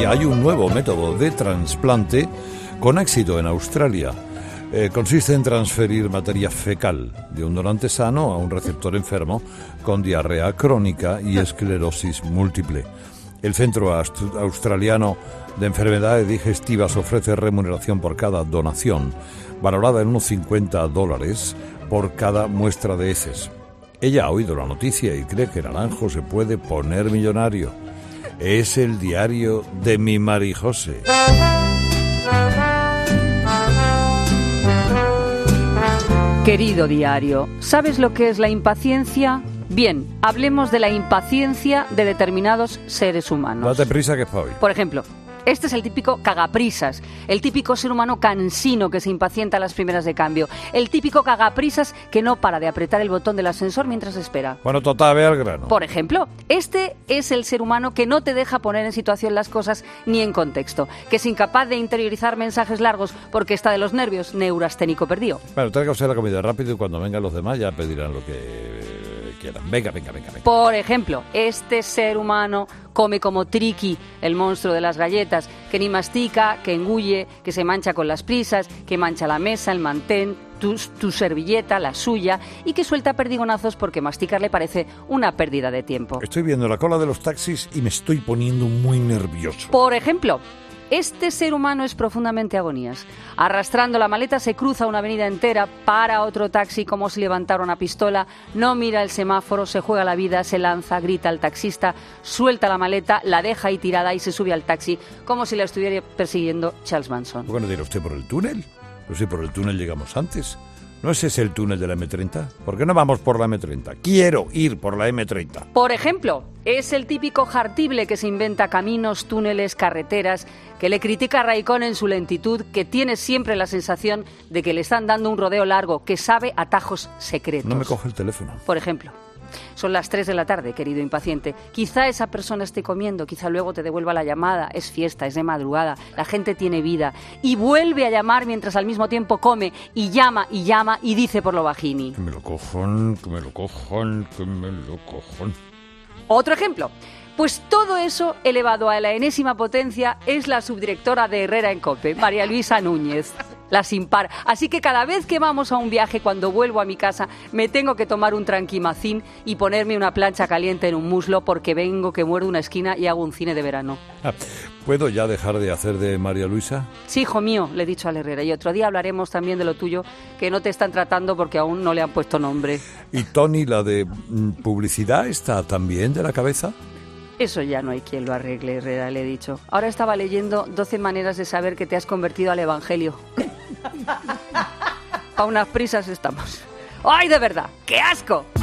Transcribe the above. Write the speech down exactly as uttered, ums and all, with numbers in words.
hay un nuevo método de trasplante con éxito en Australia. Eh, consiste en transferir materia fecal de un donante sano a un receptor enfermo con diarrea crónica y esclerosis múltiple. El Centro Aust- Australiano de Enfermedades Digestivas ofrece remuneración por cada donación, valorada en unos cincuenta dólares por cada muestra de heces. Ella ha oído la noticia y cree que Naranjo se puede poner millonario. Es el diario de mi Marijose. Querido diario, ¿sabes lo que es la impaciencia? Bien, hablemos de la impaciencia de determinados seres humanos. Date prisa que es para hoy. Por ejemplo, este es el típico cagaprisas, el típico ser humano cansino que se impacienta a las primeras de cambio, el típico cagaprisas que no para de apretar el botón del ascensor mientras espera. Bueno, total, ve al grano. Por ejemplo, este es el ser humano que no te deja poner en situación las cosas ni en contexto, que es incapaz de interiorizar mensajes largos porque está de los nervios, neurasténico perdido. Bueno, traiga usted la comida rápido y cuando vengan los demás ya pedirán lo que quieran. Venga, venga, venga, venga. Por ejemplo, este ser humano come como Triqui, el monstruo de las galletas, que ni mastica, que engulle, que se mancha con las prisas, que mancha la mesa, el mantén, tu, tu servilleta, la suya, y que suelta perdigonazos porque masticar le parece una pérdida de tiempo. Estoy viendo la cola de los taxis y me estoy poniendo muy nervioso. Por ejemplo, este ser humano es profundamente agonías. Arrastrando la maleta se cruza una avenida entera, para otro taxi como si levantara una pistola, no mira el semáforo, se juega la vida, se lanza, grita al taxista, suelta la maleta, la deja ahí tirada y se sube al taxi como si la estuviera persiguiendo Charles Manson. ¿Por qué no dirá usted por el túnel? Pues si por el túnel llegamos antes. ¿No es ese el túnel de la eme treinta? ¿Por qué no vamos por la eme treinta? Quiero ir por la eme treinta. Por ejemplo, es el típico jartible que se inventa caminos, túneles, carreteras, que le critica a Raikkonen en su lentitud, que tiene siempre la sensación de que le están dando un rodeo largo, que sabe atajos secretos. No me coge el teléfono. Por ejemplo, son las tres de la tarde, querido impaciente. Quizá esa persona esté comiendo, quizá luego te devuelva la llamada. Es fiesta, es de madrugada, la gente tiene vida. Y vuelve a llamar mientras al mismo tiempo come y llama y llama y dice por lo bajini. Que me lo cojan, que me lo cojan, que me lo cojan. Otro ejemplo. Pues todo eso, elevado a la enésima potencia, es la subdirectora de Herrera en COPE, María Luisa Núñez, la sin par. Así que cada vez que vamos a un viaje, cuando vuelvo a mi casa, me tengo que tomar un tranquimacín y ponerme una plancha caliente en un muslo porque vengo que muerdo una esquina y hago un cine de verano. Ah, ¿puedo ya dejar de hacer de María Luisa? Sí, hijo mío, le he dicho al Herrera. Y otro día hablaremos también de lo tuyo, que no te están tratando porque aún no le han puesto nombre. ¿Y Tony, la de mm, publicidad, está también de la cabeza? Eso ya no hay quien lo arregle, Herrera, le he dicho. Ahora estaba leyendo doce maneras de saber que te has convertido al evangelio. Pa' unas prisas estamos. ¡Ay, de verdad! ¡Qué asco!